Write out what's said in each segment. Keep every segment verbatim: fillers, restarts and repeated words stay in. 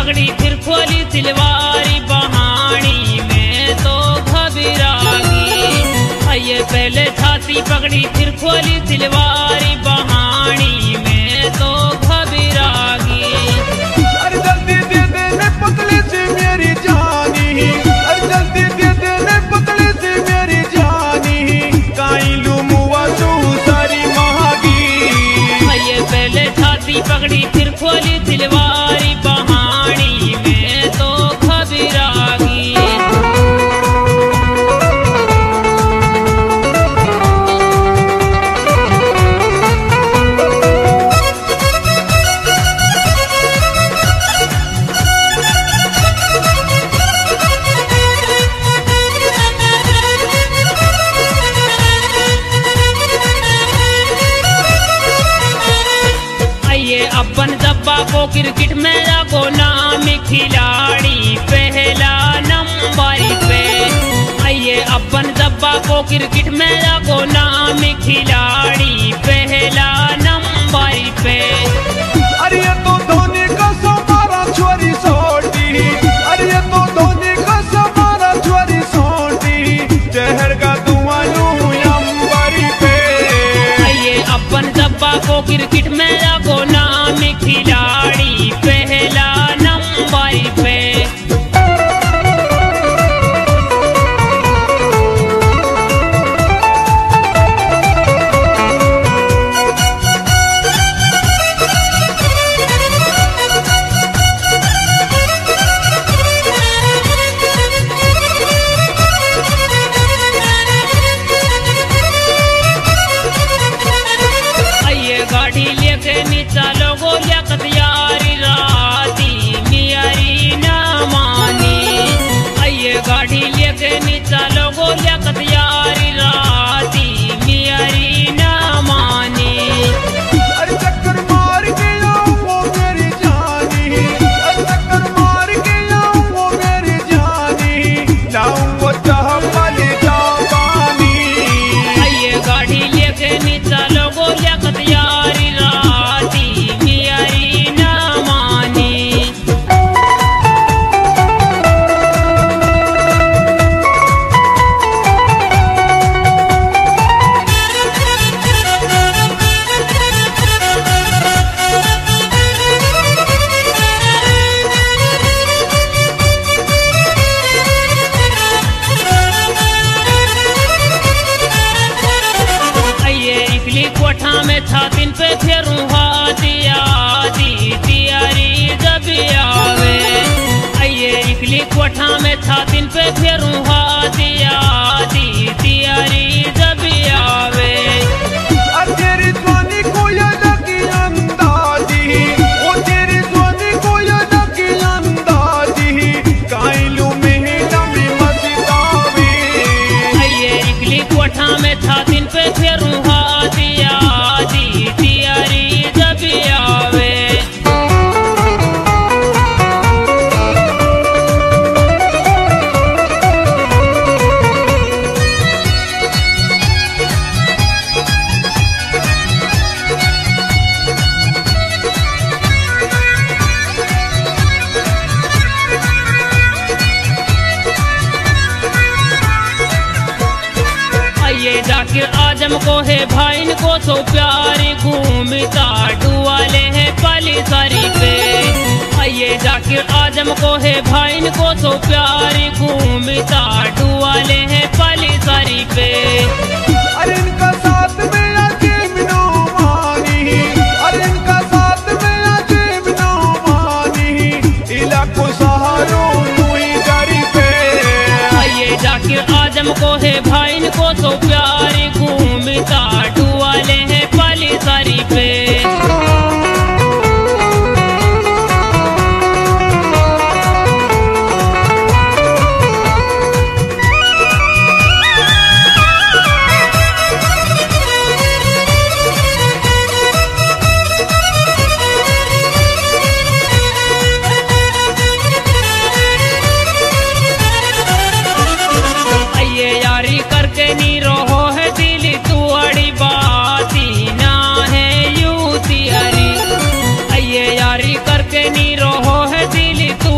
पकड़ी फिर खोली तिलवारी बहानी में तो घबरागी। ये पहले छाती पकड़ी फिर खोली तिलवारी बहानी में तो घबरागी। अरे जल्दी दे देने पतली सी मेरी जानी, अरे जल्दी दे देने पतली सी मेरी जानी, काई लुमुआ तू सारी महागी। ये पहले छाती पकड़ी फिर खोली तिलवारी बहानी में तो घबरागी। अपन जब्बा को क्रिकेट में जाको नाम खिलाड़ी पहला नंबर पे। आइए अपन जब्बा को क्रिकेट में जाको नाम खिलाड़ी पहला नंबर पे। अरे ये तो धोनी का समारा छोरी सोटी, अरे ये तो धोनी का समारा छोरी सोटी, जहर का धुआं लूं अंबर पे। आइए अपन जब्बा को क्रिकेट में जाको नाम खिलाड़ी पहला नंबर पे। गाड़ी लेके नीचा लोगो लियाकत यारी राती मियारी ना मानी। आइए गाड़ी लेके नीचा लोगो लियाकत यारी राती मियारी ना मानी। अरे चक्कर मार के आऊं वो मेरी जानी, अरे चक्कर मार के आऊं वो मेरी जानी, लाऊं वो चाहवाली जावानी। आइए गाड़ी लेके नीचा लोगो लियाकत यारी राती मियारी ना मानी। कोठा में छातिन पे फेरूं हाथी आदि तियारी जब आवे। आइए इकली कोठा में छातिन पे फेरूं हाथी आदि तियारी जब आवे। तेरी ध्वनि को लगी अंदाजी, ओ तेरी ध्वनि को लगी अंदाजी, काइलू में नमी मस्तावी। आइए इकली कोठा में छातिन पे फेरूं हाथी आदि तियारी जब आवे। आइए जाकिर आजम को है भाईन को सो प्यारी घूमता डुआले है पाली सारी पे। आइए जाकिर आजम को है भाईन को सो प्यारी घूमता डुआले है पाली सारी पे। अरे इनका साथ में अजीब नो मानी, अरे इनका साथ में अजीब नो मानी, इलाको सहारों नुई गरी पे। आइए जाकिर आजम को है भाईन को सो प्यारी घूमता डुआले है पाली सारी पे। करके नी रहो है दिल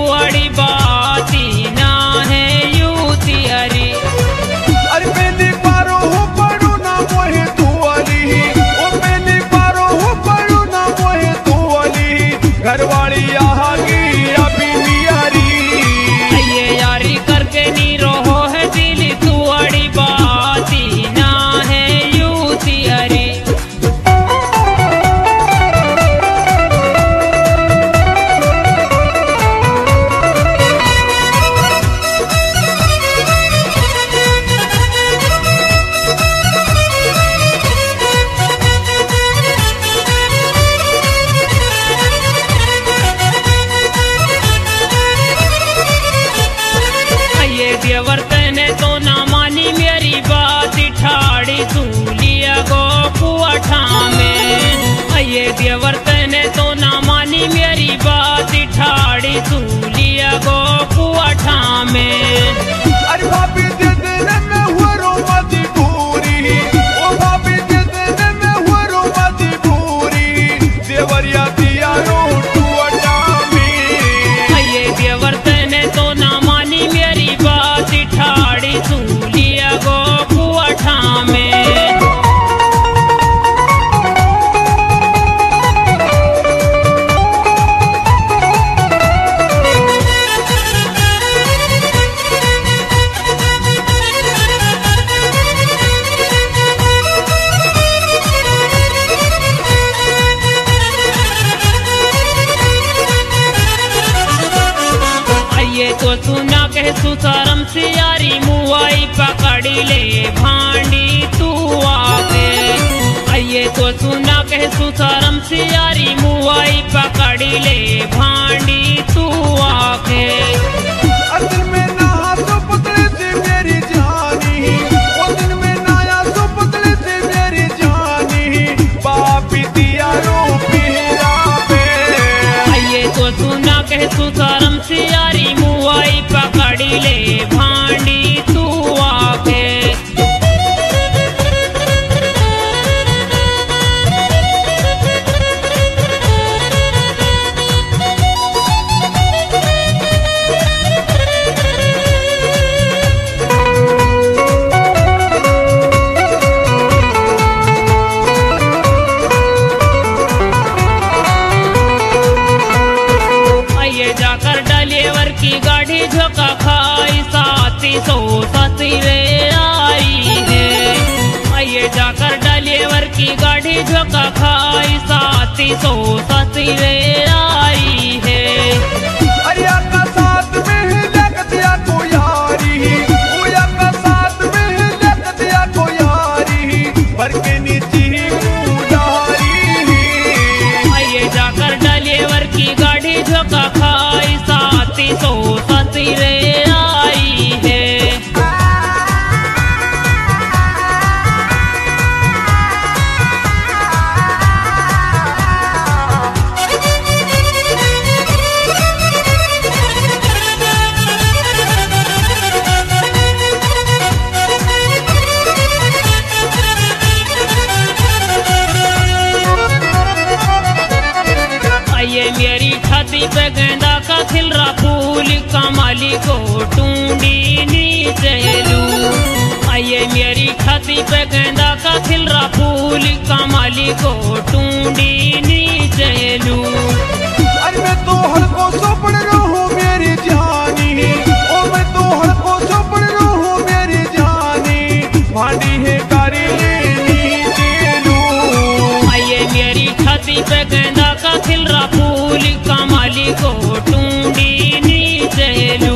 ठाड़ी सूलिया गो कुआठा में। ये देवर तने तो ना मानी मेरी बात, ठाड़ी सूलिया गो कुआठा में। अरे भाभी दे देने में हुआ रो मजबूरी, ओ भाभी दे देने में हुआ रो मजबूरी, देवरिया दिया रो टूटा में। ये देवर तने तो ना मानी मेरी बात, ठाड़ी सूलिया गो कुआठा में। ये तो सुना कह सुसरम से यारी मुआई पकड़ी ले भांडी तू आके। ये तो सुना कह सुसरम से यारी मुआई पकड़ी ले भांडी तू आके। असल में नहा तो पुतले से मेरी जानी, ओ दिन में नया तो पुतले से मेरी जानी, बापी दिया रो मेरा पे। ये तो सुना कह सुसरम से यारी मुआई पकड़ी ले भांडी तू आके। ये जाकर डलेवर की गाड़ी झोंका खाई, साथी सो साथी रे आई है। ये जाकर डलेवर की गाड़ी झोंका खाई, साथी सो साथी रे आई है। अरिया का साथ में है लग दिया को यारी, उया का साथ में है लग दिया को यारी, पर के नीचे ही मुडारी। ये जाकर डलेवर की गाड़ी झोंका खाई, साथी सो साथी रे आई है। ये मेरी छाती पे गेंदा का खिलरा फूल, कमाली को टूंडी नीचे लूं। ये मेरी छाती पे गेंदा का खिलरा फूल, कमाली को टूंडी नीचे लूं। अरे मैं तो हर को सोपड़ रहूं मेरी जानी, ओ मैं तो हर को सोपड़ रहूं मेरी जानी, भांडी है कारी नीचे लूं। ये मेरी छाती पे गेंदा का खिलरा फूल, कमाली को टूंडी नीचे लूं।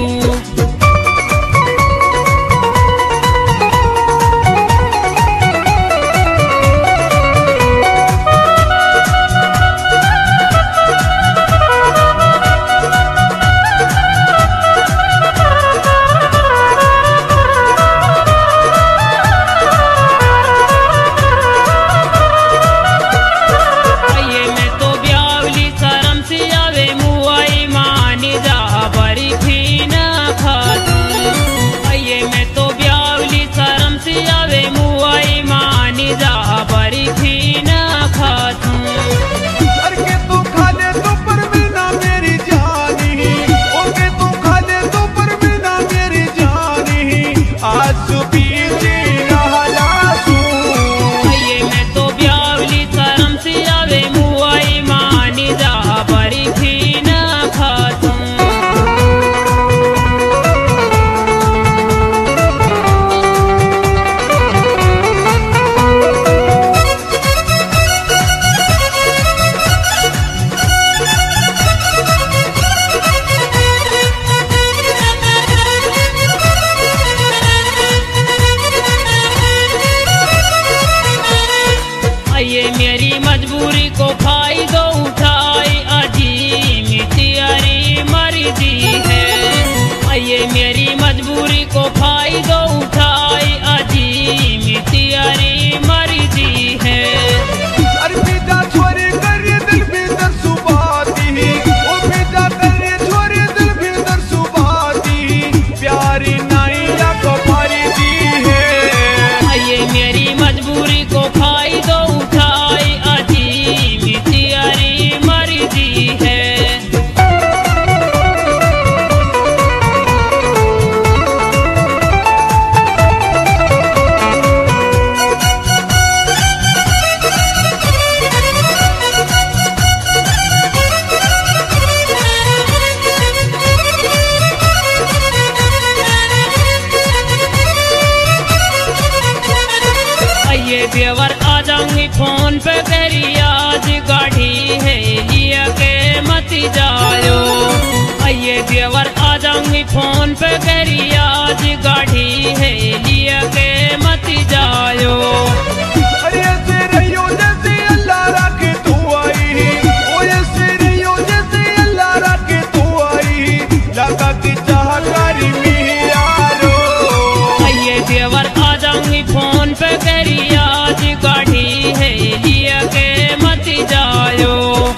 फोन पे करी आज गाड़ी है लिया के मत जायो। आइए देवर आ जाऊंगी फोन पे करी आज गाड़ी है लिया के मत जायो। अरे ऐसे रहियो जैसे अल्लाह रखे तू आई, ओ ऐसे रहियो जैसे अल्लाह रखे तू आई, लगा की चाहकारी में यारो। आइए देवर आ जाऊंगी फोन पे करी आज गाड़ी है लिया के मत जायो।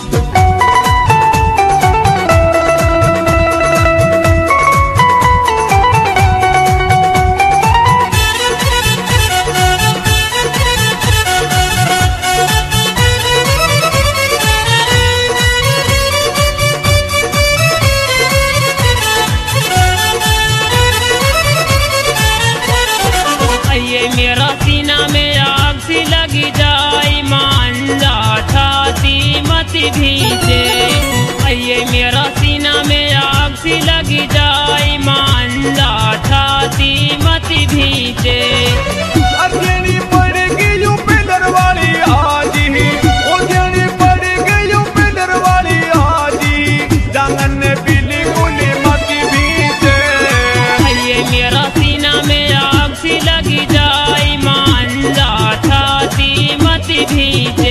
मेरा सीना में आग सी लगी जाए मान जा छाती मत भीजे। आइए मेरा सीना में आग सी लगी जाए मान जा छाती मत भीजे। अध्ययनी पड़ेगी यूं पिलर वाली आजी, ओ अध्ययनी पड़ेगी यूं पिलर वाली आजी, जांगन ने पीली गोली मत भीजे। आइए मेरा सीना में आग सी लगी जाए मान जा छाती मत भीजे।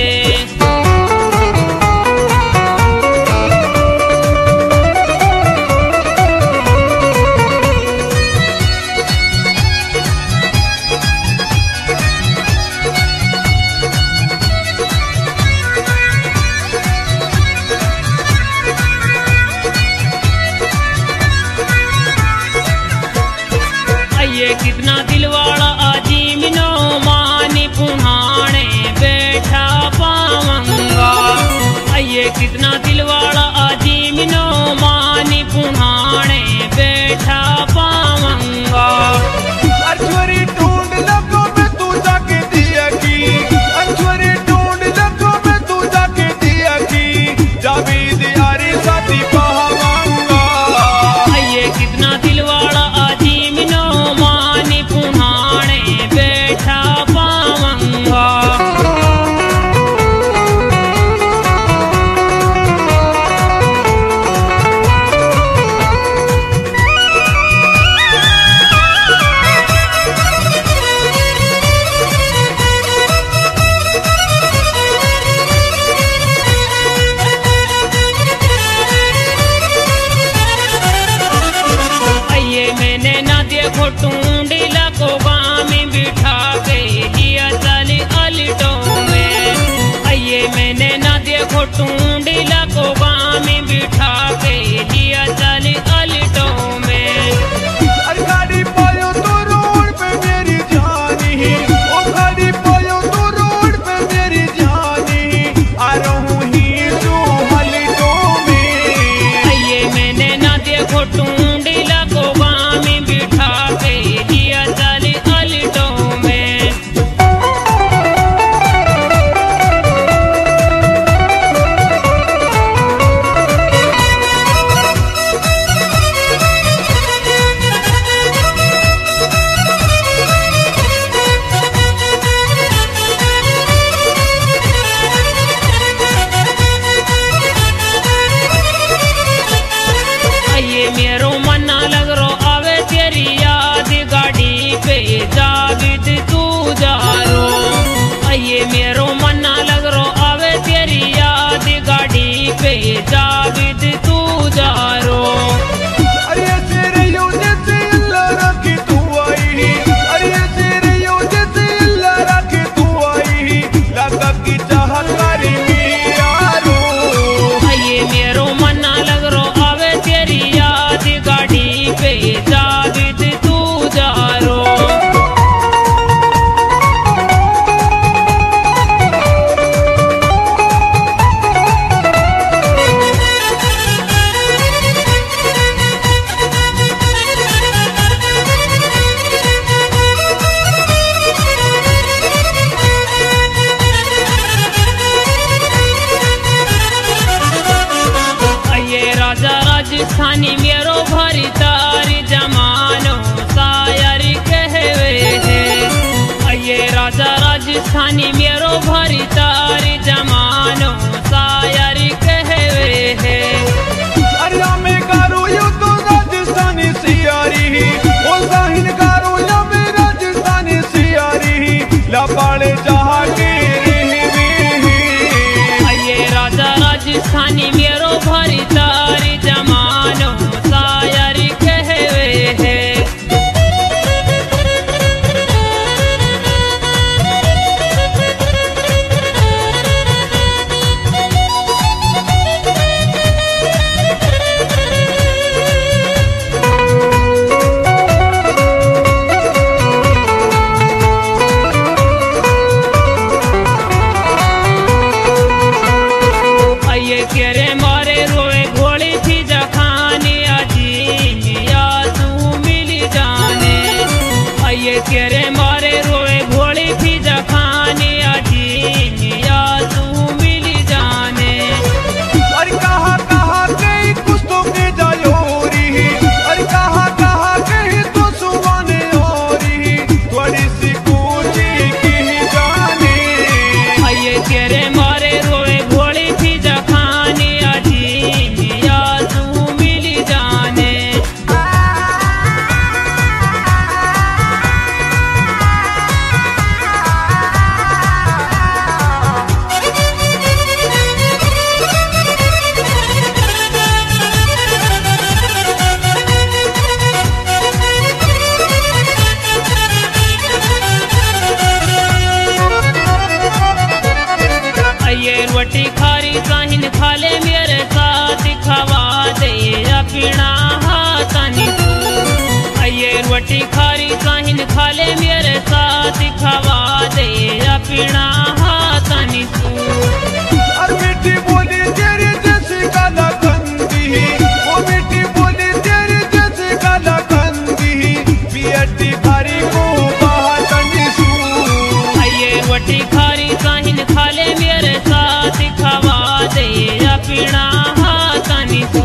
आइए कितना दिलवाड़ा अजीम नो मानी पुनाने बैठा पावंगा। आइए कितना दिलवाड़ा अजीम नो मानी पुनाने बैठा पावंगा। अछुरी ढूंढ लखों में तू जाके दिया की, अछुरी ढूंढ लखों में तू जाके दिया की, जावेद यारी साथी पावंगा। आइए कितना दिलवाड़ा अजीम नो मानी पुनाने बैठा पावंगा। आइए मैंने ना देखो टूंडीला को गामी बिठा के लिया चली अल्टो में। आइए मैंने ना देखो टूंडीला को गामी बिठा के लिया चली अल्टो में। अरे गाड़ी पायो तो रोड पे मेरी जानी, ओ गाड़ी पायो तो रोड पे मेरी जानी, आ रहूं ही तू हलटो में। आइए मैंने ना देखो टूंडीला को गामी बिठा के लिया चली अल्टो में। आइए मेरो मना लग रो आवे तेरी याद गाड़ी पे जाविद तू जा रो। आइए मेरो मना लग रो आवे तेरी याद गाड़ी पे जाविद तू जा रो। अरे ऐसे रहियो जैसे अल्लाह रखे तू आई, अरे ऐसे रहियो जैसे अल्लाह रखे तू आई, लगा की चाहकारी में यारो। आइए मेरो मना लग रो आवे तेरी याद गाड़ी पे जाविद तू जा रो। राजस्थानी मेरो भरी तारी जमानो शायर कहवे है। ये राजा राजस्थानी मेरो भरी तारी तेरे मारे रोए भोली फिजा खाने अजी मिया तू मिली जाने। अरे कहा कहा गई कुछ तो के जायोरी, अरे कहा कहा गई तो सुवाने ओरी, थोड़ी सी पूछी की जाने। आइए तेरे मारे रोए भोली फिजा खाने अजी मिया तू मिली जाने। ये रोटी खारी साहिन खाले मेरे साथ खवा दे अपना हाथानी तू। ये रोटी खारी साहिन खाले मेरे साथ खवा दे अपना हाथानी तू। और मीठी बोली तेरी जैसी काला कंदी, वो मीठी बोली तेरी जैसी काला कंदी, पियटी खारी को बातनी सू। ये रोटी खारी साहिन खाले मेरे साथ खवा दे अपना हाथानी तू।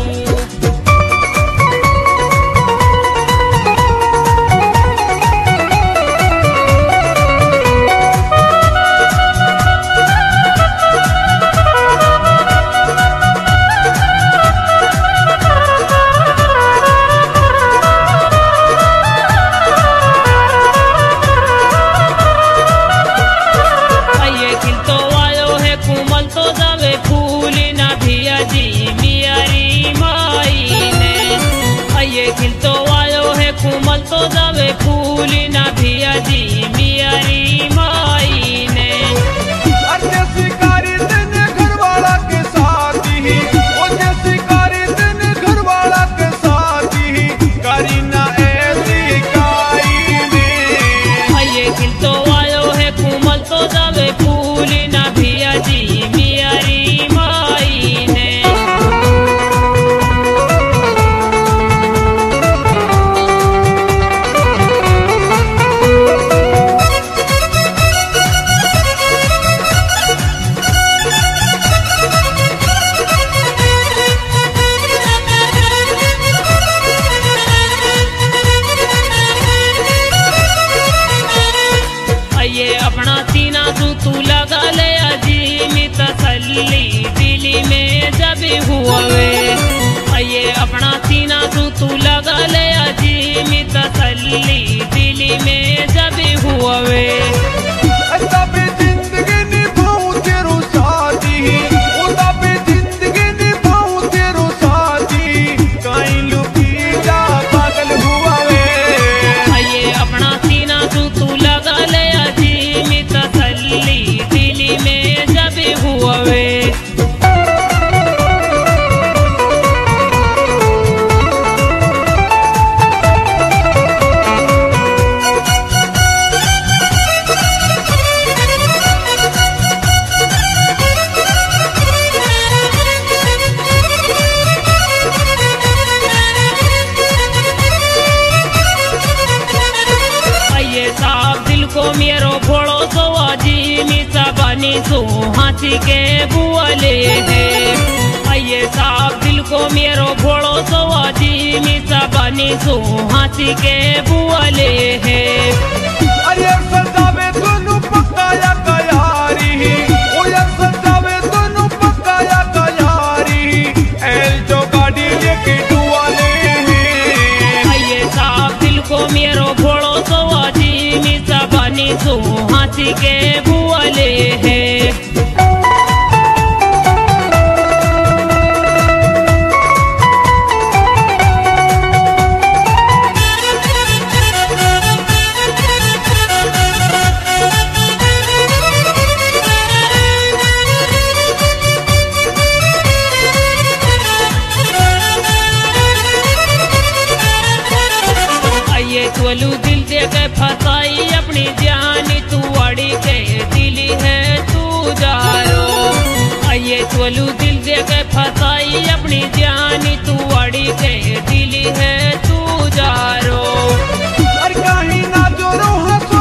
ये खिल तो आयो है कुमल तो जावे फूल ना भिया जी मियारी माई ने। ये खिल तो आयो है कुमल तो जावे फूल ना भिया जी मियारी माई ने। और जैसी कारी तेने घरवाला के साथ ही, वो जैसी कारी तेने घरवाला के साथ ही, कारी ना ऐसी काई ने। ये खिल तो आयो है कुमल तो जावे फूल ना भिया जी मियारी माई ने। ये अपना सीना तू तू लगा ले अजी में तसल्ली दिली में जब हुआ वे। ये अपना सीना तू तू लगा ले अजी में तसल्ली दिली में जब हुआ वे। तब जिंदगी निभाऊं तेरो साथी, ओ तब जिंदगी निभाऊं तेरो साथी, कहीं लुकी जा पागल हुआ वे। ये अपना सीना तू तू लगा ले अजी में तसल्ली दिली में जब हुआ वे। ये साफ दिल को मेरो भोड़ो सो अजी मिसा बनी सो हाथी के बुआले है। ये साफ दिल को मेरो भोड़ो सो अजी मिसा बनी सो हाथी के बुआले है। अरे सजावे दोनों पकाया कयारी, ओ यार सजावे दोनों पकाया कयारी, एल जो गाड़ी लेके डुआले हैं। ये साफ दिल को मेरो भोड़ो सो अजी मिसा बनी सो हाथी के बुआले है। बोलू दिल दे के फसाई अपनी जान तू अड़ी के दिली है तू जारो। आइए बोलू दिल दे के फसाई अपनी जान तू अड़ी के दिली है तू जारो। अरे कहीं ना जोरो हंस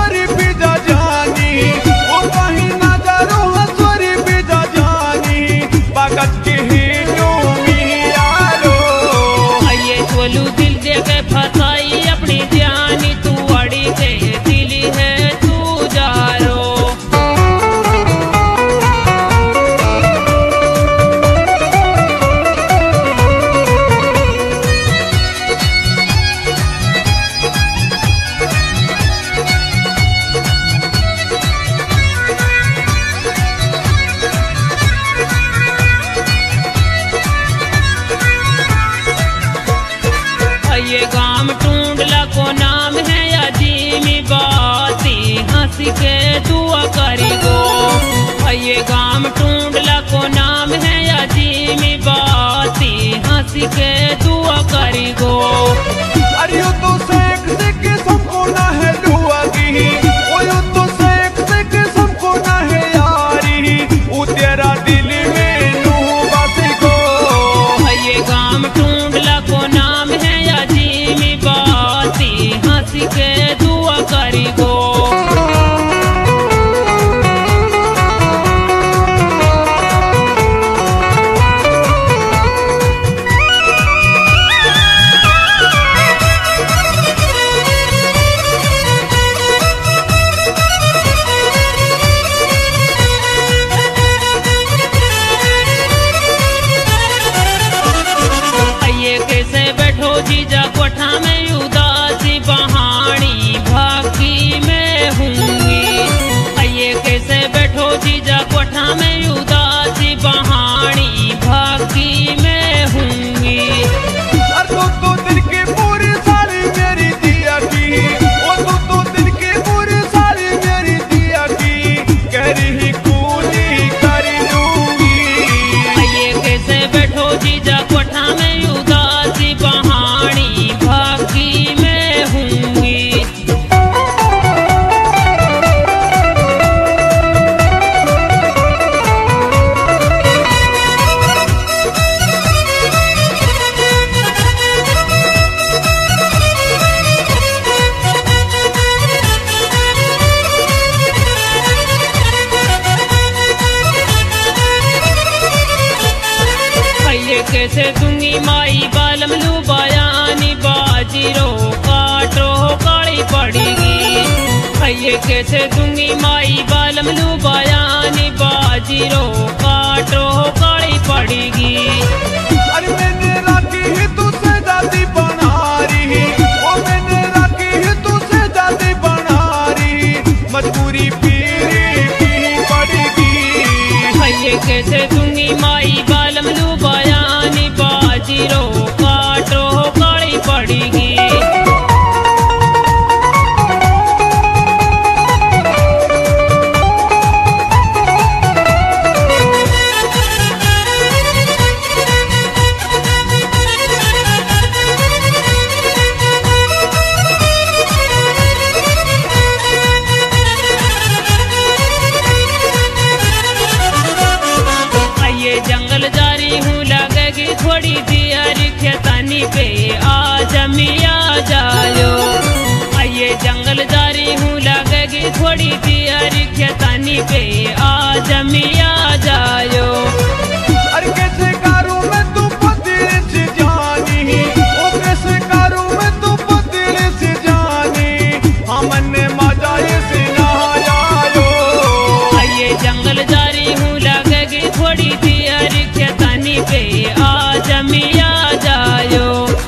ये गांव टूंडला को नाम है अजीमी बाती हंसी के दुआ करी गो। अरे यो तो सेक सेक सबको ना है लुआगी, ओ यो तो सेक सेक सबको ना है यारी, वो तेरा दिल में नू बस गो। ये गांव टूंडला को नाम है अजीमी बाती हंसी के दुआ करी गो। जीजा कोठा में उदासी बहानी भागी में हूँगी। ये कैसे बैठो जीजा कोठा में उदासी बहानी भागी में हूँगी। अरे तो तो दिल की पूरी सारी मेरी दिया की, ओ तो तो दिल की पूरी सारी मेरी दिया की, कह रही कूली कर लूंगी। ये कैसे बैठो जीजा कोठा में उदासी बहानी भागी में हूँगी। कैसे दूंगी माई बालम लू बयानी बाजीरो काटो काली पड़ेगी। ये कैसे दूंगी माई बालम लू बयानी बाजीरो काटो काली पड़ेगी। अरे मैंने राखी ही तुझसे दादी बना रही, ओ मैंने राखी ही तुझसे दादी बना रही, मजबूरी पीरी की पड़ेगी। ये कैसे दूंगी माई बालम लू बयानी बाजीरो काटो काली पड़ेगी। ये जंगल जारी हूँ लगेगी थोड़ी देर खेतानी पे आज मिया जायो। ये जंगल जारी हूँ लगेगी थोड़ी देर खेतानी पे आज मिया जायो। अरे कैसे करूं मैं तू पतिल से जानी, ओ कैसे करूं मैं तू पतिल से जानी, हमने मजा ये से ना आयो। ये जंगल जारी हूँ लगेगी थोड़ी देर खेतानी पे आज मिया जायो।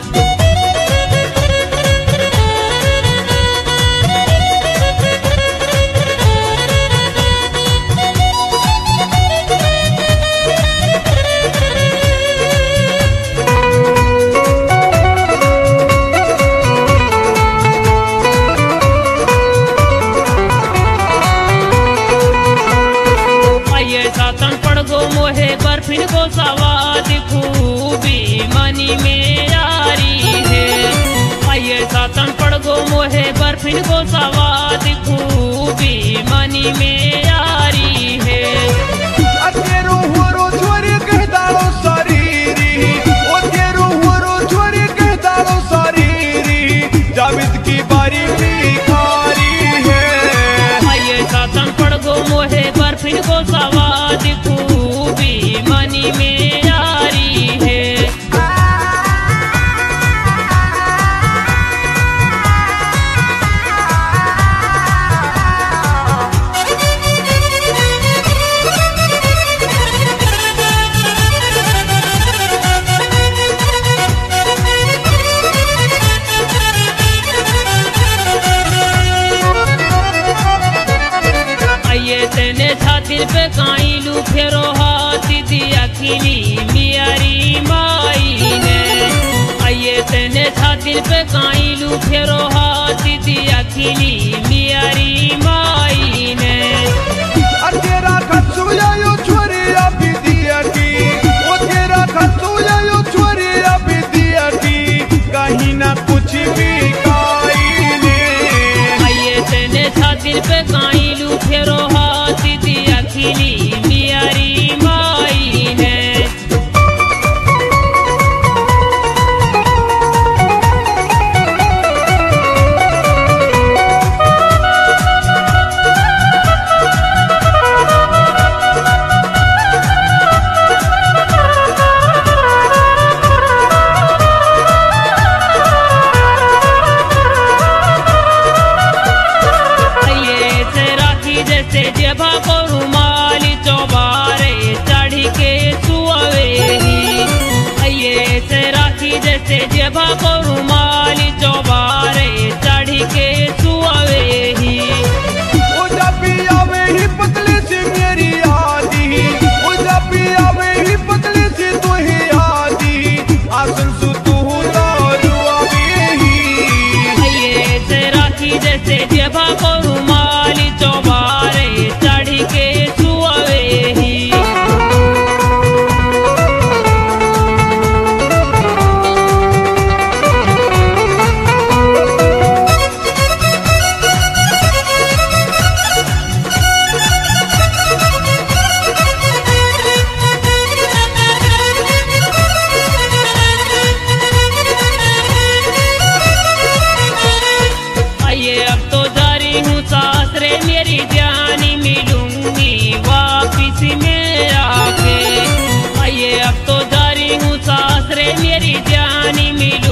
सातन पड़ गो मोहे बर्फिन को सवाद खूबी मनी में यारी है। ये सातन पड़ गो मोहे बर्फिन को सवाद खूबी मनी में यारी है। तेरो हुरो छोरी कह दालो शरीरी, ओ तेरो हुरो छोरी कह दालो शरीरी, जाविद की बारी भिखारी है। ये सातन पड़ गो मोहे बर्फिन को सवाद खूबी मनी में यारी है। ये तेने छातिर पे काइलू फेरो हाथ दिया खिली मियारी माई ने। ये तेने छातिर पे काइलू फेरो हाथ दिया खिली मियारी माई ने। तेरा खसुया राखी जैसे जेबा को रुमाली चौबारे चढ़ी के सुआवे ही। ओ जब भी आवे ही पतली सी मेरी आदी, ओ जब भी आवे ही पतली सी तू ही आदी, आसन सु तू दारू आवे ही। ये से राखी जैसे जेबा को रुमाली चौबारे चढ़ी के सुआवे ही। अब तो जा रही हूँ सासरे मेरी जानी मिलूंगी वापिस मेरा के। आइए अब तो जा रही हूँ सासरे मेरी जानी मिलूंगी